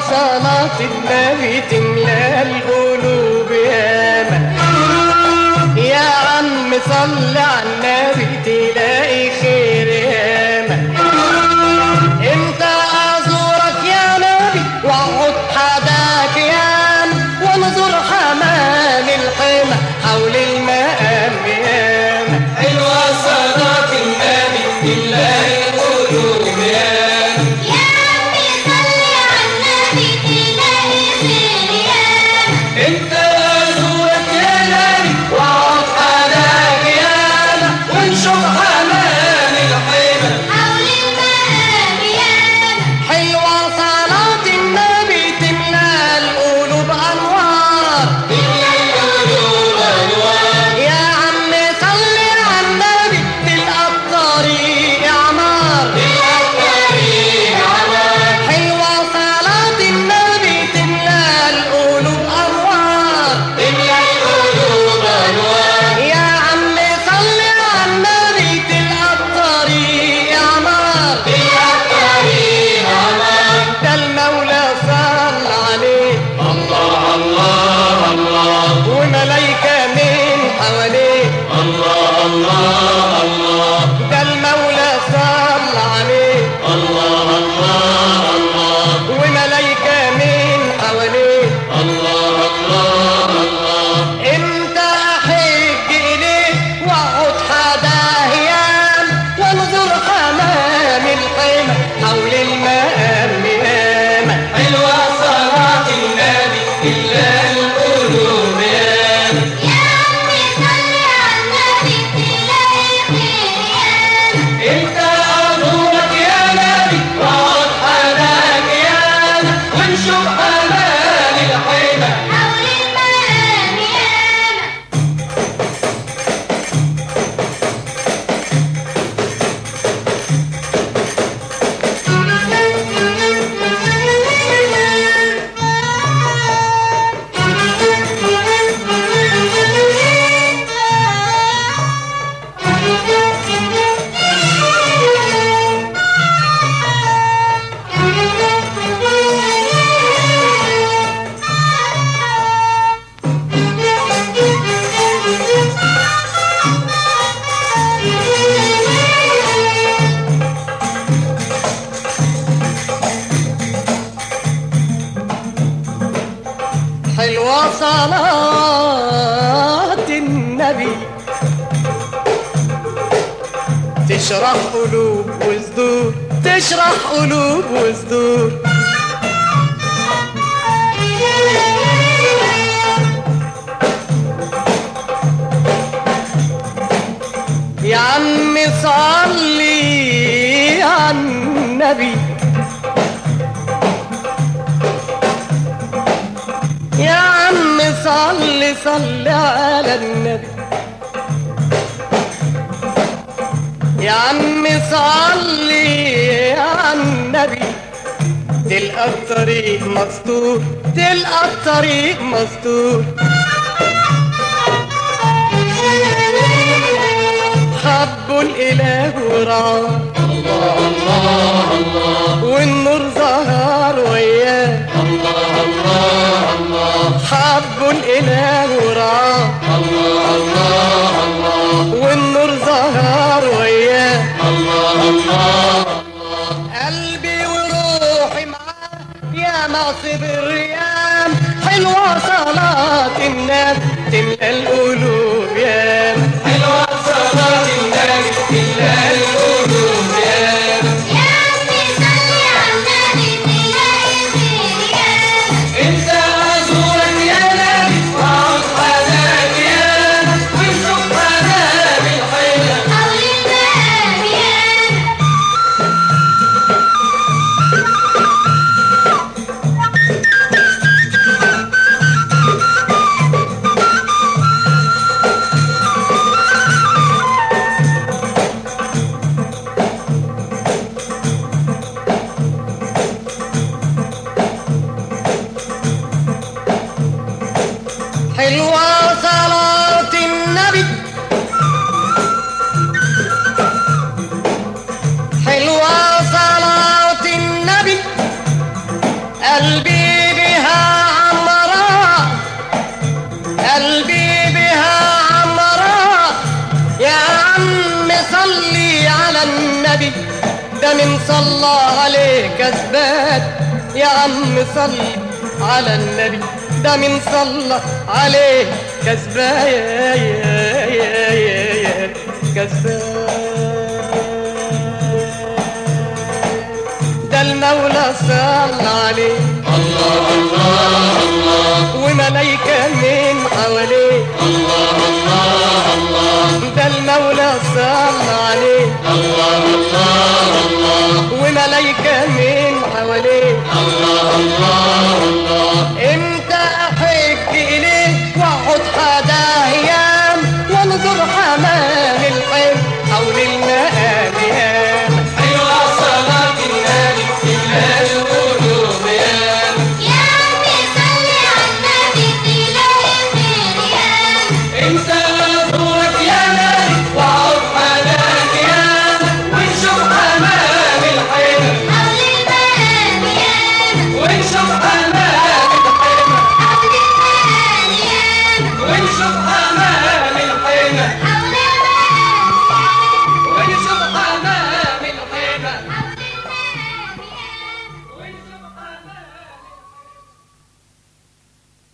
صلاة النبي تملى القلوب ياما. يا عم صل على النبي تلاقي خير ياما. انت ازورك يا نبي واقعد حداك ياما، وانظر حمام الحمى حول المقام ياما. حلوة صلاة النبي تملى القلوب ياما. يا عمي صل على النبي تلاقي خير ياما. انت ازورك يا نبي واقعد حداك ياما، ونشوف حمام الحمى حول المقام ياما. حلوة صلاة النبي تملى القلوب أنوار. تملى القلوب أنوار. يا عم صل على النبي تلقى الطريق عمار. تلقى الطريق عمار. حلوة صلاة النبي تملى القلوب أنوار. تملى القلوب أنوار. يا عم صل على النبي تلقى الطريق عمار. تلقى الطريق عمار. ده المولى صل عليه الله الله الله. وملايكة من حواليه. الله الله الله. ده المولى صل عليه الله الله الله. وملايكة من حواليه. الله الله الله. انت احج اليه واقعد حداه يام، وانظر حمام الحمى حول المقام ياما. حلوة صلاة النبي تملى القلوب ياما. يا عمي صل على النبي تلاقي خير ياما. انت ازورك يا نبي واقعد حداك ياما، ونشوف حمام الحمى حول المقام ياما. حلوة صلاة النبي تشرح قلوب وصدور، تشرح قلوب وصدور. يا عم صلي على النبي. يا عم صلي صلي على النبي. يا عم صلي على النبي تلقى الطريق مستور، تلقى الطريق مستور. حبوا الإله ورعاه الله الله الله. والنور ظهر وياه. الله الله الله. حبوا الإله ورعاه الله الله الله. والنور ظهر وياه. الله الله. قلبي وروحي معاه يا ناصب الريام. حلوة صلاة النبي تملى القلوب ياما. حلوة صلاة النبي تملى القلوب ياما. يا عمي صل على النبي تلاقي خير ياما. انت ازورك يا نبي واقعد حداك ياما، ونشوف حمام الحمى حول المقام ياما. حلوة صلاة النبي. حلوة صلاة النبي. قلبي من صلى عليه كذبان يا عم صل على النبي ده من صلى عليه كذبان كذبان ده المولى صلى عليه الله الله الله وملايكة من حواليه الله الله الله ده المولى صلى عليه الله الله الله وملايكة